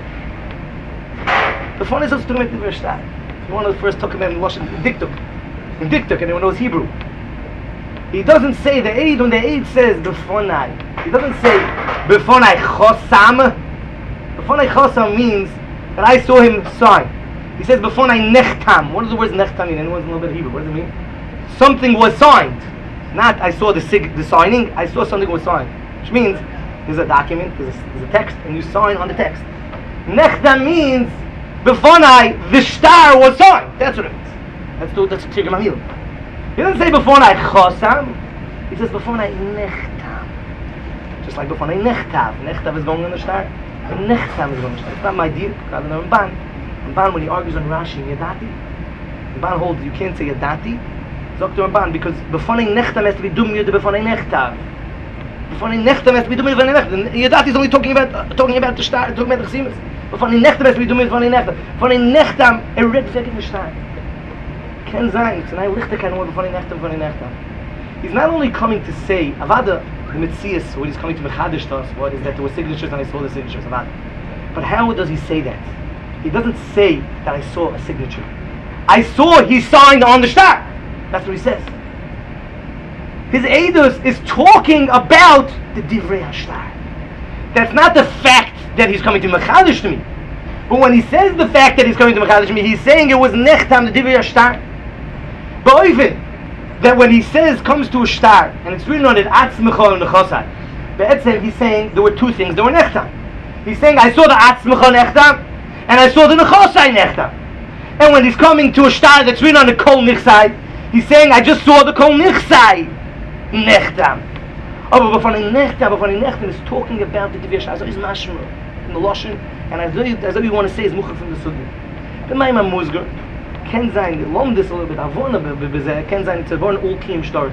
Befonai is also talking about Divrei Ashtar. One of the first talking about in Lashon, in Diktuk. In Diktuk, and everyone knows Hebrew. He doesn't say the Eid when the Eid says Befonai. He doesn't say Befonai Chosam. Befonai Chosam means that I saw him sign. He says Befonai Nechtam. What does the word Nechtam mean? Anyone knows a little bit of Hebrew? What does it mean? Something was signed. Not I saw the sig- the signing. I saw something was signed. Which means there's a document, there's a, there's a text, and you sign on the text. Nechtam means Befonai the star was signed. That's what it means. That's the that's Tigr Mamil. He doesn't say Befonai Chosam. He says Befonai Nechtam. Just like Befonai Nechtav. Nechtav is going on the star. And Nechtam is going on the star. It's not my deal. Because in Ramban, Ramban when he argues on Rashi and Yadati, Ramban holds you can't say Yadati. Zok to Ramban because Befonai Nechtam has to be Dum Yud Befonai Nechtav. Befonai Nechtam has to be Dum Yud Befonai Nechtav. Yadati is only talking about uh, talking about the star, talking about the Chesimus. Befonai Nechtam has to be Dum Yud Befonai Nechtav. Befonai Nechtam a red flag in the star. Ken Zayn, it's an eye lichter kind of Befonai Nechtam, Befonai Nechtam. He's not only coming to say Avada the Metzias, what he's coming to Mechadish to us, what is that there were signatures and I saw the signatures Avada. But how does he say that? He doesn't say that I saw a signature. I saw he signed on the star. That's what he says. His Eidos is talking about the Divrei HaShtar. That's not the fact that he's coming to Mechadish to me. But when he says the fact that he's coming to Mechadish to me, he's saying it was Nechtam, the Divrei HaShtar. But even that when he says comes to a star and it's written on it Atzmecha and Nechosai, Be'etzem he's saying there were two things. There were Nechtam. He's saying I saw the Atzmecha Nechtam and I saw the Nechosai Nechtam. And when he's coming to a star that's written on the Kol Nichsai, he's saying I just saw the Kol Nichsai Nechtam. Oh, but Befonai Nechtam, Befonai Nechtam is talking about the Divrei HaShtar. So he's mashma in the Lashon, and as though you want to say is Muchach from the Sugi. The Maimam Muzgar. Ken Zayn, lom this a little bit, avona b'bezeh, Ken Zayn, it's a vorn all kiyim stars.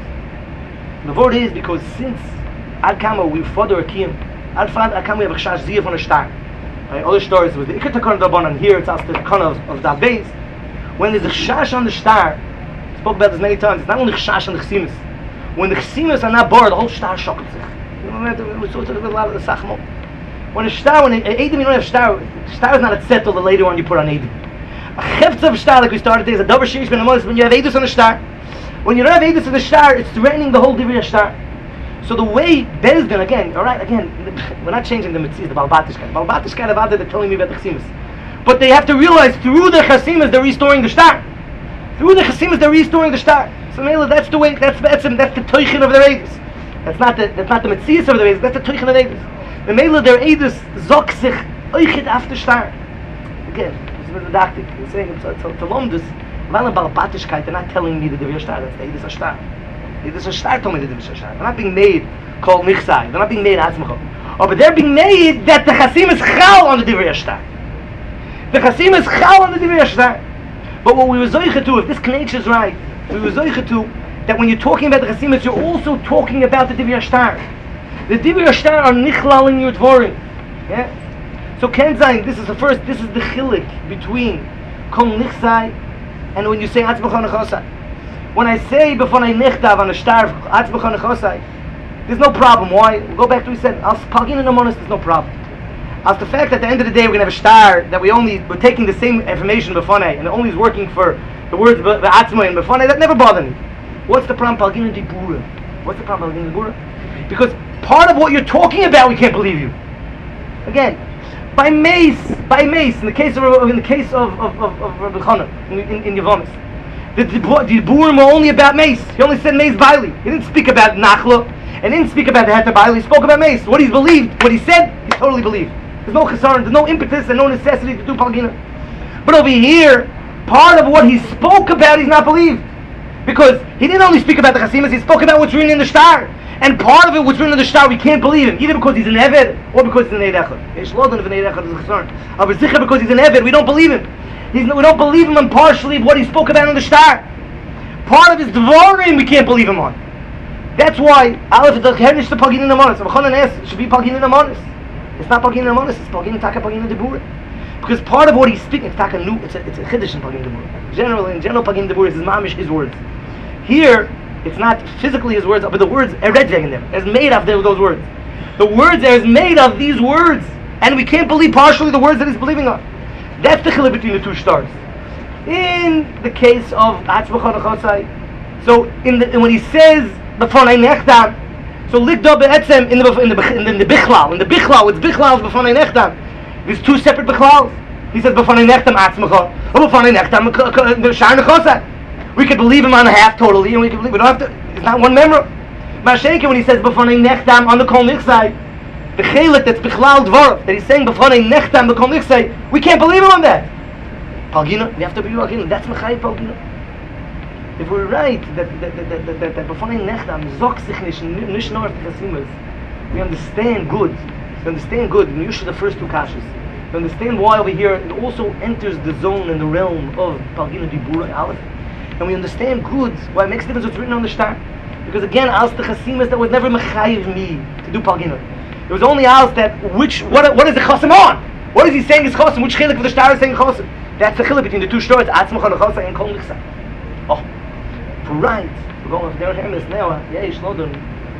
The word is because since Ad Kama we further a kiyim, Ad Kama we have a chash ziyah on a star. Right? Other stars with the ikar takon daban, and here it's after the takon of, of that base. When there's a chash on the star, I spoke about this many times, it's not only chash on the chesimus. When the chesimus are not bored, the whole star shocked sich. You know, we saw it a lot of the sachmo. When a star, when an Eidim you don't have star, star is not a settle the later on you put on Eidim. A chefz of star like we started today is a double shirish ben amonis. When you have Eidus on the star, when you don't have Eidus on the star, it's threatening the whole Divrei HaShtar. So the way Bezdin, again, alright, again, we're not changing the mitzvahs, the Balbatishkai. Balbatishkai of Adar, they're telling me about the Chesimus. But they have to realize through the Chesimus they're restoring the star. Through the Chesimus they're restoring the star. So Mela, that's the way, that's that's, that's the Teuchen of their Eidus. That's not the that's not the mitzvahs of their Eidus, that's the Teuchen of their Eidus. The Mela, their Eidus, zok sich, oichet after star. Again, with the doctor, he's saying to, to, to learn this, while in Balbatishkeit, they're not telling me the Divrei HaShtar, that's the Eidus HaShtar. Eidus HaShtar told me the Divrei HaShtar. They're not being made called Nichsai, they're not being made Atzmecha. Oh, but they're being made that the Chasim is Chal on the Divrei HaShtar. The Chasim is Chal on the Divrei HaShtar. But what we were Zoicha to, if this Knetch is right, we were Zoicha to, that when you're talking about the Chasim, you're also talking about the Divrei HaShtar. The Divrei HaShtar are Nichlal in your Dvorim. Yeah? So Ken Zayn, this is the first, this is the chilik between Kol Nichsai and when you say Atzmecha Nechosai. When I say Befonai Nechtav on the star Atzmecha Nechosai, there's no problem. Why? We'll go back to what we said. As Pagin and Amonis, there's no problem. As the fact that at the end of the day we're going to have a star that we only, we're taking the same information Befonai and it only is working for the words Be'atzmai and Befonai, that never bothered me. What's the problem? Pagin and Dibura. What's the problem? Pagin and Dibura? Because part of what you're talking about, we can't believe you. Again, by mace, by mace, in the case of in the case of of of, of Rabbi Chana in in, in Yavamis, the the Burim were only about mace. He only said mace Bailey. He didn't speak about Nachla, and didn't speak about the Heter Bailey. He spoke about mace. What he's believed, what he said, he totally believed. There's no chesar, there's no impetus, and no necessity to do palgina. But over here, part of what he spoke about, he's not believed, because he didn't only speak about the chasimas. He spoke about what's written in the star. And part of it, what's written in the star, we can't believe him, either because he's an Eved, or because he's an Eid Echad. Yesh lo dan of an Eid Echad is a chesar. Aber sicher because he's an Eved, we don't believe him. He's, we don't believe him on partially what he spoke about in the star. Part of his Dvorim, we can't believe him on. That's why, Aleph, the Hernish to Pagin in the Monis. Vachonan asks, it should be Pagin in the Monis. It's not Pagin in the Monis, it's Pagin Taka Pagin in the Dibur. Because part of what he's speaking, it's Taka Nu, it's a, it's a Chiddush in Pagin Dibur. Generally, in general, Pagin Dibur is his mamish, his words. Here, it's not physically his words, but the words are in them. It's made of those words. The words there is made of these words, and we can't believe partially the words that he's believing on. That's the chiluk between the two stars. In the case of Atzmecha Nechosai, so in the when he says Befonei Nechtam. So Ligdo Be'etzem in the in the in the Bichlal. In the Bichlal, it's Bichlal Befonei Nechtam. There's two separate Bichlals. He says Befonei Nechtam Atzmacha. Or Befonei Nechtam Shar Nechosai. We could believe him on half totally, and we could believe we don't have to. It's not one member. Mashenke when he says Befonei Nechtam on the Kol Nichsai, the Chelik that's Bichlal Dvar that he's saying Befonei Nechtam the Kol Nichsai, we can't believe him on that. Palgina, we have to be Palgina. That's Mechai Palgina. If we're right that that that that that, that Befonei Nechtam zok sich nicht nicht nur auf the Chasimas, we understand good. We understand good. And usually the first two kashas. We understand why over here it also enters the zone and the realm of Palgina Dibura Aleph. And we understand good why it makes a difference what's written on the star. Because again, als the Chasimas that was never mechayiv me to do Palgina. It was only als that which what what is the Chasim on? What is he saying is Chasim? Which chilik of the star is saying Chasim? That's the chilik between the two stories, Atzmach and Chasim and Kol Nichsai. Oh, for right, we're going with Derech Emes now. Yeah, Shlodon.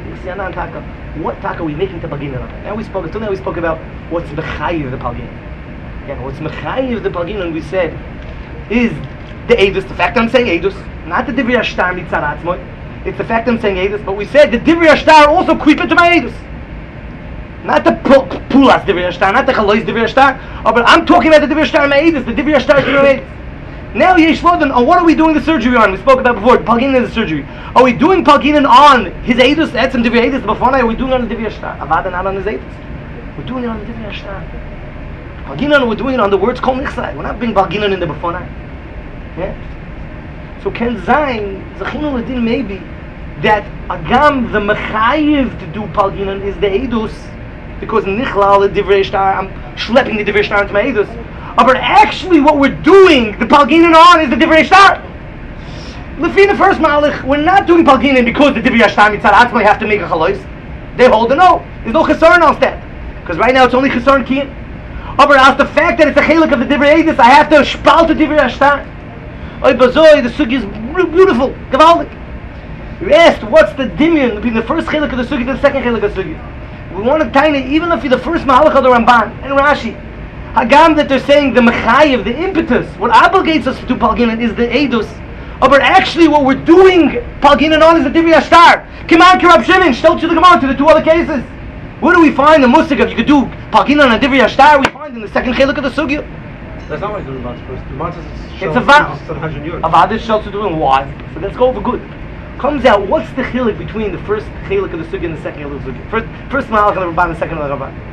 What taka are we making to Palgina? Now we spoke. Until now we spoke about what's mechayiv the Palgina. Yeah, what's mechayiv the Palgina? And we said is the Eidus, the fact that I'm saying Eidus, not the Divrei Ashtar Mitzad Atzmoi. It's the fact that I'm saying Eidus, but we said the Divrei Ashtar also creep into my Eidus. Not the Pulas Divrei Ashtar, not the Chalois Divrei Ashtar, oh, but I'm talking about the Divrei Ashtar my Eidus, the Divrei Ashtar is my Eidus. Now Yesh Lodan, on what are we doing the surgery on? We spoke about before, Palginin is the surgery. Are we doing Palginin on his Eidus, Etzem Divrei Eidus, before now, are we doing it on the Divrei Ashtar? Avada not on his Eidus. We're doing it on the Divrei Ashtar. Palginin, we're doing it on the words Kol Nichsai. We're not being Palginin in the before now. Yeah? So Ken Zayin, Zachinu Ladin maybe, that Agam, the Mechayiv to do Palginan is the Eidus, because Nichlal, the Divrei Ashtar, I'm schlepping the Divrei Ashtar into my Eidus. Uh, but actually what we're doing, the Palginan on, is the Divrei Ashtar. Lefin the first Malach, we're not doing Palginan because the Divrei Ashtar Mitzad Atzmai have to make a Chalois. They hold the no. There's no Chesarn on that. Because right now it's only Chesarn Kiyim. Uh, but as the fact that it's a Chelik of the Divrei Eidus, I have to spal to Divrei Ashtar. Oy Bazoi, the sugi is beautiful, gewaldig. You asked what's the dimion between the first chelik of the sugi and the second chelik of the sugi. We want to tiny, even if you're the first mahalach of the Ramban and Rashi, Hagam that they're saying the mechayiv, the impetus, what obligates us to do Palginan is the Eidus. Oh, but actually what we're doing Palginan on is the Divrei Ashtar. Come on, Kirab Shimon, shtel to the Gemara to the two other cases. Where do we find the musik of you could do Palginan on Divrei Ashtar? We find in the second chelik of the sugi. That's not what the Ramban's first. The Ramban says it's a vow. Avad is shel to doing why? So let's go over good. Comes out what's the chilik between the first chilik of the sugi and the second chilik of the sugi. First, first malach of the Ramban, the second of the Ramban.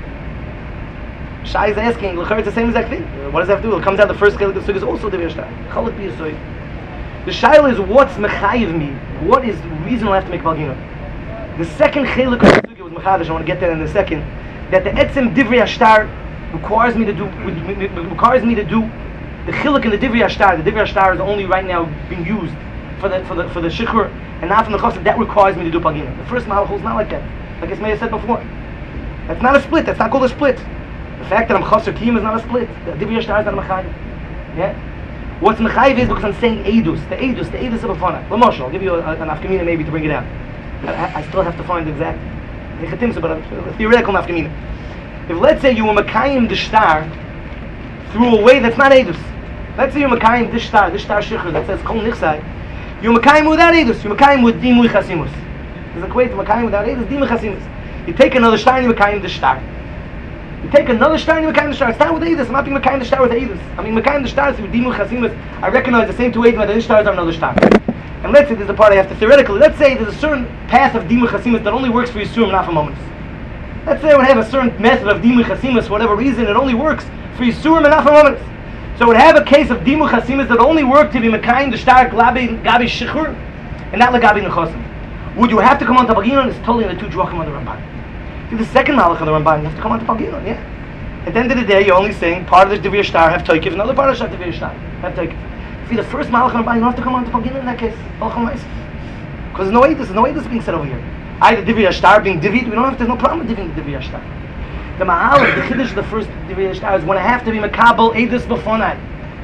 Shai is asking, it's the same exact thing. What does that have to do? It comes out the first chilik of the sugi is also the Ashtar. Chalik b'yisoy. The shaila is what's mechayiv me? What is the reason I have to make Palgina? The second chilik of the sugi was mechadish. I want to get there in a second. That the etzem Divrei Ashtar requires me to do requires me to do the chiluk and the Divrei Ashtar. The Divrei Ashtar is only right now being used for the for the for the shikur and not from the chosed. That requires me to do Palgina. The first malach is not like that. Like Ismail said before, that's not a split. That's not called a split. The fact that I'm chaser kiyum is not a split. The Divrei Ashtar is not a mechayiv. Yeah. What's mechayiv is because I'm saying eidus. The eidus. The eidus of a fana. L'moshel, I'll give you a, a, an afkamina maybe to bring it out. I, I still have to find the exact nechatimsa, but a, a theoretical afkamina. If let's say you were Makayim the Shtar through a way that's not Eidus. Let's say you're Makayim the Shtar, the Shtar Shikhr that says Kol Nichsai. You're Makayim without Eidus. You're Makayim with Dimui Chasimus. There's a way to Makayim without Eidus, Dimui Chasimus. You take another Shtar and you Makayim the Shtar. You take another Shtar and you Makayim the Shtar. It's not with Eidus. I'm not being Makayim the Shtar with Eidus. I mean Makayim the Shtar through Dimui Chasimus. I recognize the same two Eidim, but the Shtars are another Shtar. And let's say there's a part I have to theoretically. Let's say there's a certain path of Dimui Chasimus that only works for Yisurim, not for moments. Let's say I would have a certain method of Dimui Chasimus for whatever reason, it only works for Yisurim and not for moments. So I would have a case of Dimui Chasimus that only worked to be Mekayim the Shtar Gabi Gabi Shichur and not Lagabi Nechosim. Would you have to come on to Palginon? It's totally in the two Drachim on the Ramban. See the second malach of the Ramban, you have to come on to Palginon, yeah? At the end of the day, you're only saying part of the Divrei Ashtar have Toikiv, another part of the Divrei Ashtar have Toikiv. See the first malach of the Ramban, you don't have to come on to Palginon in that case. Because there's no Eidus, there's no Eidus being said over here. Either Divrei Ashtar being Divid, we don't have, there's no problem with Divid the Divrei Ashtar. The Mahal, the Chiddush of the first Divrei Ashtar is when I have to be Mekabel Eidus Befonai.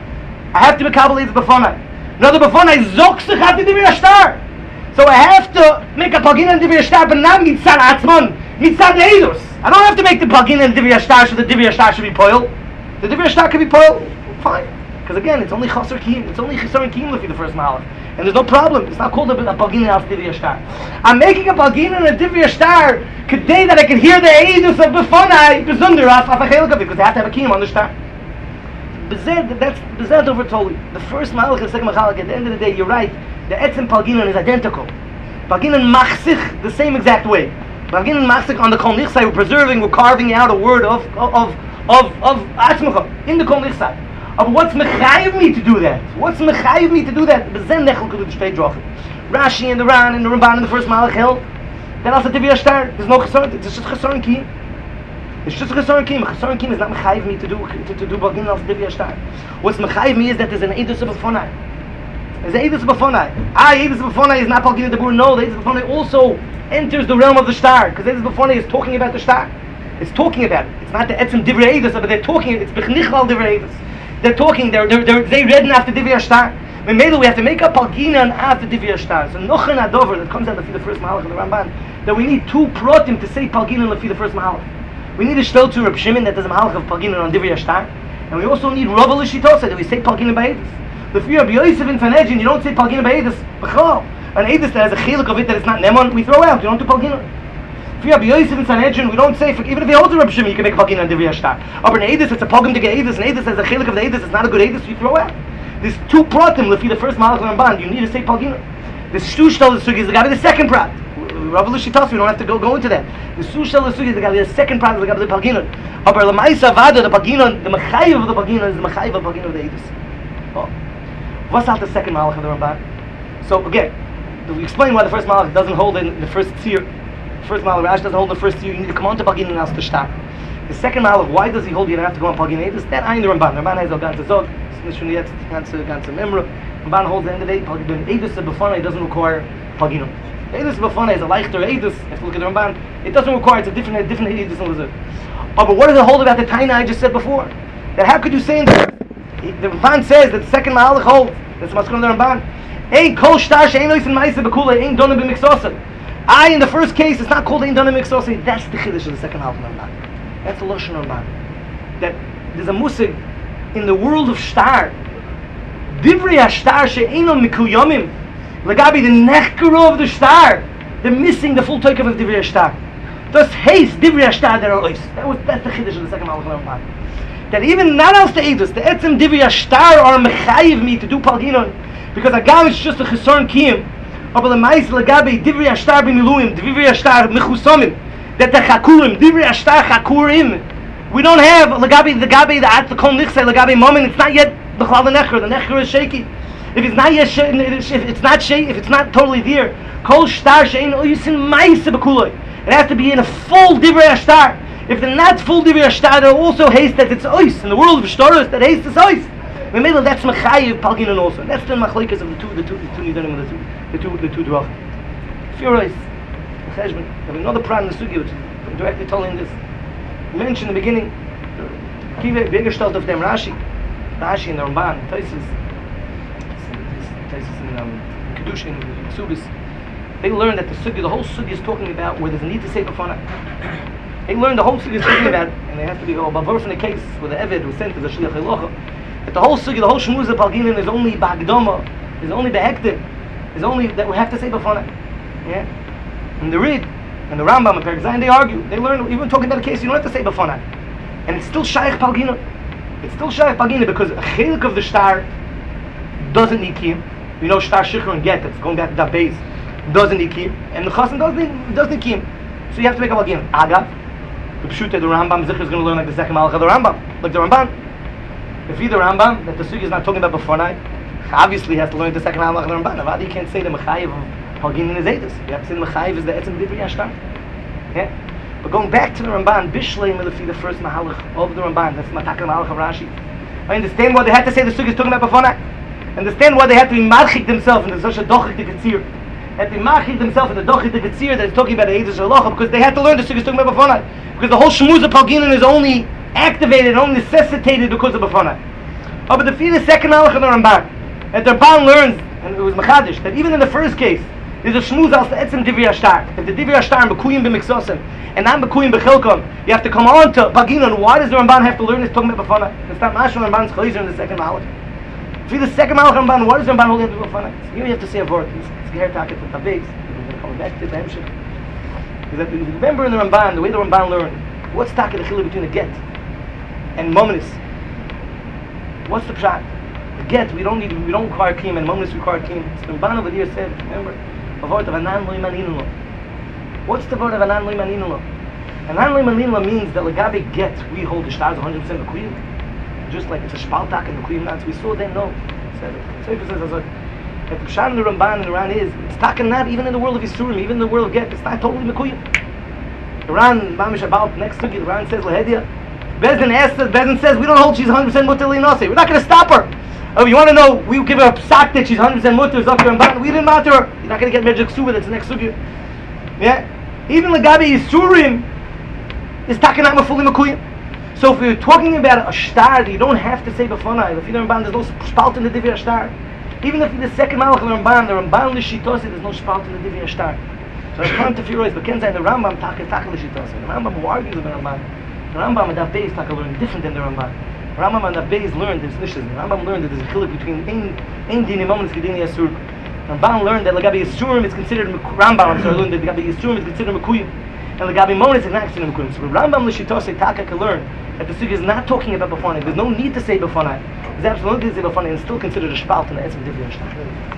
I have to be Mekabel Eidus Befonai. Another Befonai Zok Sechat the Divrei Ashtar. So I have to make a Palgina and Divrei Ashtar, but not Mitzad Atzmon, Mitzad Eidus. I don't have to make the Palgina and Divrei Ashtar so the Divrei Ashtar should be Poil. The Divrei Ashtar can be Poil, fine. Because again, it's only Chasar Kiyim, it's only Chasar Kiyim for the first Mahalach. And there's no problem, it's not called a, a Pagina al Divya Shtar. I'm making a Pagina and a Divya Shtar today that I can hear the Eidus of Befonai, Bezunder, af Afachelik of it, because they have to have a Kiyim on the Shtar. Bezed, that's Bezed over totally. The first Mahalach and the second Mahalach, at the end of the day, you're right, the Etzem Pagina is identical. Pagina Machsich, the same exact way. Pagina Machsich on the Kol Nichsai, we're preserving, we're carving out a word of, of, of, of, of Atzmacha, in the Kol Nichsai. But what's mechayiv me to do that? What's mechayiv me to do that? Bezen nechel could do straight drachim. Rashi and the Ran and the Ramban in the first Malach held. Then after Divya Shtar, there's no chesron. It's just chesron kiyim. It's just chesron kiyim. Chesron kiyim is not mechayiv me to do to, to do bagin al Divya Shtar. What's mechayiv me is that there's an edus of befonai. There's an edus of befonai. Ah, edus of befonai is not bagin the bur. No, the edus of befonai also enters the realm of the Shtar, because edus of befonai is talking about the Shtar. It's talking about it. It's not the etzem divrei edus, but they're talking. It's bechnichal divrei edus. They're talking, they're, they're, they're, they read after Divya Shtar. We have to make a Pagina after Divya Shtar. So Nochen Adover, that comes out of the first Mahalach of the Ramban, that we need two Protim to say Pagina lefi the first Mahalach. We need a Shtel to Reb Shimon that there's a Mahalach of Pagina on Divya Shtar. And we also need Rav Lishitosa that we say Pagina Ba'edus. Lefi Rabbi Yosef in Sanhedrin, you don't say Pagina Ba'edus. B'chol. An Edus that has a chiluk of it that it's not Nemon, we throw out, you don't do Pagina. If you have Yosef in Sanhedrin, we don't say, for, even if you hold a Reb Shimon, you can make a Pagina on Divya Shtar. But an Edus, it's a Pogim to get Edus, and Edus has a chiluk of the Edus, it's not a good Edus, you throw out. There's two Pratim, if you the first Malach Ramban, you need to say Pagina. The Shtushtal the Sugi is the guy with the second Prat. Rav Lishitosa, we don't have to go, go into that. The Shtushtal the Sugi is the guy with the second Prat, the guy with the Pagina. But the Ma'isa Vada, the Pagina, the Mechayiv of the Pagina is the Mechayiv of the Pagina of the Edus. Oh. What's out the second Malach of the Ramban? So again, we explain why the first Malach doesn't hold in the first Tzir. First Malach, Rashi doesn't hold the first year, you need to come on to Pagin and ask to start. The second Malach, why does he hold you don't have to go on Pagin? It's that I in the Ramban. Ramban has a ganze Zog, it's nicht schon jetzt, ganze, ganze Memra. Ramban holds the end of the day, Pagin, Eidus B'fonai doesn't require Pagin. Eidus B'fonai is a leichter Eidus, if you look at the Ramban, it doesn't require, it's a different, different Eidus than Lazar. Oh, but what does it hold about the Taina I just said before? That how could you say in the, the Ramban says that the second Malach holds, that's what's going on the Ramban. Ein kol shtar she'ein loisen ma'aseh b'kula, ein donim b'miksosa. I, in the first case, it's not called Ein Donim Miksosei. That's the Chiddush of the second half of Ramban. That's the Lashon Ramban. That there's a musig in the world of Shtar. Divrei HaShtar she'enon mikuyomim. Lagabi, the nechkero of the Shtar. They're missing the full toikav of Divrei HaShtar. Thus, haste Divrei HaShtar that are ois. That was, that's the Chiddush of the second half of Ramban. That even not else the Eidus, the Etzem Divrei HaShtar are mechayiv me to do Palginon. Because Agam is just a Chesron Kiyim. Aber the Mais Lagabi Divri Ashtar b'miluim, Divri Ashtar mechusomim, that the Chakurim, Divri Ashtar Chakurim. We don't have Lagabi the Gabi the At the Kol Nichsei Lagabi moment. It's not yet the Chlal the Necher. The Necher is shaky. If it's not yet, if it's not shaky, if it's not totally there, Kol Shtar Shein Oyisin Mais B'Kuloi. It has to be in a full Divri Ashtar. If they're not full Divri Ashtar, they're also haste that it's ois. In the world of Shtaros, that haste is ois. We made it, that's Mechayiv Palginon also. That's the Machlekes of the two, the two, the two Nidanim, the two, the two, the two Drach. Furious. Cheshbon. Have another problem in the Sugi, which is directly telling this. We mentioned in the beginning, Kive Begestalt of them Rashi, Rashi and the Ramban, Taisus, Taisus in um, Kedushin, Ksubis. They learned that the Sugi, the whole Sugi is talking about where there's a need to say B'fana. They learned the whole Sugi is talking about, and they have to be oh, Bavur from the case where the Eved was sent to the Shliach Elocha. That the whole sugi, the whole shmuz of Palginin is only ba'agdoma, is only ba'hektim, is only that we have to say b'fana. Yeah? And the Rid, and the Rambam, and Perek Zayin, they argue, they learn, even talking about a case, you don't have to say b'fana. And it's still shaykh Palginin. It's still shaykh Palginin because a chelik of the shtar doesn't need kiyum. You know, shtar shikhr and get, that's going back to that base, doesn't need kiyum. And the chassan doesn't need, doesn't need kiyum. So you have to make a Palginin. Agav, the pshute, the Rambam, Zikr is going to learn like the second malach of the Rambam, like the Ramban. If either Rambam, that the Sugi is not talking about B'fonai, obviously he has to learn the second halach of the Ramban. Avadi, you can't say the Mechayiv of Palgin in his Eidus. You have to say the Mechayiv is the Etzem Divri Ashtar. Yeah? But going back to the Ramban, Bishlei Milafi, the first Mahalach of the Ramban, that's Matak Mahalach of Rashi. I understand why they had to say the Sugi is talking about B'fonai. Understand why they had to be Marchik themselves in such a Dochik de Ketzir. They had to be Marchik themselves in the Dochik de Ketzir that is talking about the Eidus Shalocha, because they had to learn the Sugi is talking about B'fonai. Because the whole Shmuz of Palgin is only activated, only necessitated because of B'fonai. Oh, but the fee the second halach of the Ramban, and the Ramban learns, and it was Machadish, that even in the first case, there's a shmuz al etzem Divri HaShtar. If the Divri HaShtar and Bekuyim b'miksosim, and not Bekuyim b'chilkom, you have to come on to Paginon. Why does the Ramban have to learn this talking about B'fana? It's not Mashal Ramban's Chalizah in the second halach. For the second Malach Ramban, what is Ramban holding up before us? Here you have to say a word. It's Geher Taket at the base. We're going to come back to the Hemshech. Because if you remember in the Ramban, the way the Ramban learned, what's Taket the Chiluk between a get and Mominus? What's the pshat? The get, we don't need, we don't require Kiyum, and Mominus require Kiyum. So the Ramban over here said, remember, a word of Anan Loi Maninullah. What's the word of Anan Loi Maninullah? Anan Loi Maninullah means that Lagabe get, we hold the stars one hundred percent Mekuyim. Just like it's a Shpaltak and the Mekuyim Nats, we saw them, no. So it says, as a, that the pshat in the Ramban and Iran is, it's taken not even in the world of Yisurim, even in the world of get, it's not totally Mekuyim. Iran, Mamish about next to it, Iran says, Lahedia, Bezdin asks us, Bezdin says, we don't hold she's one hundred percent mutter linase. We're not going to stop her. Oh, you want to know, we give her a psak that she's one hundred percent mutter, is up here and back. We didn't matter her. You're not going to get magic suva, that's the next sugya. Yeah? Even Lagabi Yisurim is taken out fully Mekuyim. So if we're talking about a star, you don't have to say Bafonai. If you don't Ramban, there's no spalt in the Divya star. Even if you're the second Malach of the Ramban, the Ramban Lishitosi, there's no spalt in the Divya star. So I come to Firoiz, but Kenza in the Rambam, Taka Taka Lishitosi. The Rambam who argues with the Ramban. The Rambam and that base Taka learned different than the Ramban. The Rambam and that base learned this Nishas. The Rambam learned that there's a chiluk between Ein Din and Mominus Gedini Asur. The Ramban learned that Lagabi Yisurim is considered Rambam, I'm sorry, learned that Lagabi Yisurim is considered Mekuyim. And Lagabi Mominus is not considered Mekuyim. So the Rambam Lishitosi Taka can learn that the Sugi is not talking about Bafonai. There's no need to say Bafonai. There's absolutely no need to say Bafonai and still considered a Shpalt in the Etzim Divya Shtar.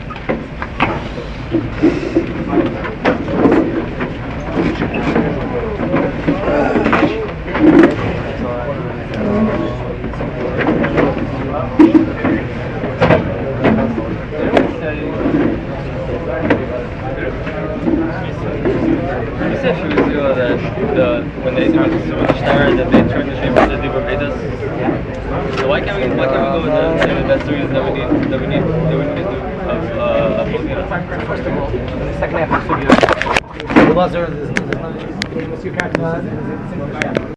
You said she was uh, that the, when they do the Shtar, that they turn the shape of the Dibur Vedas. So why can't we why can't we go with the, the best series that we need that we need that we need to do of uh of Bolgina? First of all, in the second half of the Sugya, the Lazar is